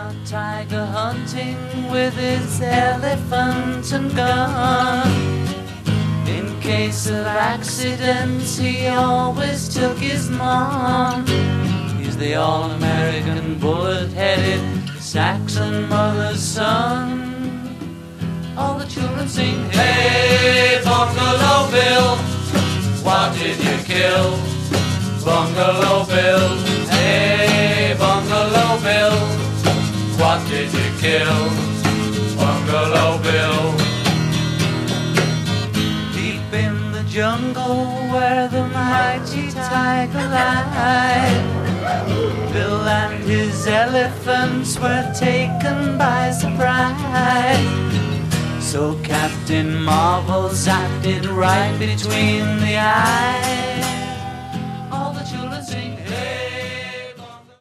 out tiger hunting with his elephant and gun. In case of accidents, he always took his mom. He's the all-American bullet-headed Saxon mother's son. All the children sing, hey, Bungalow Bill, what did you kill? Bungalow Bill, hey, Bungalow Bill, what did you kill? Bungalow Bill. Deep in the jungle where the mighty tiger lied, Bill and his elephants were taken by surprise. So Captain Marvel zapped it right between the eyes.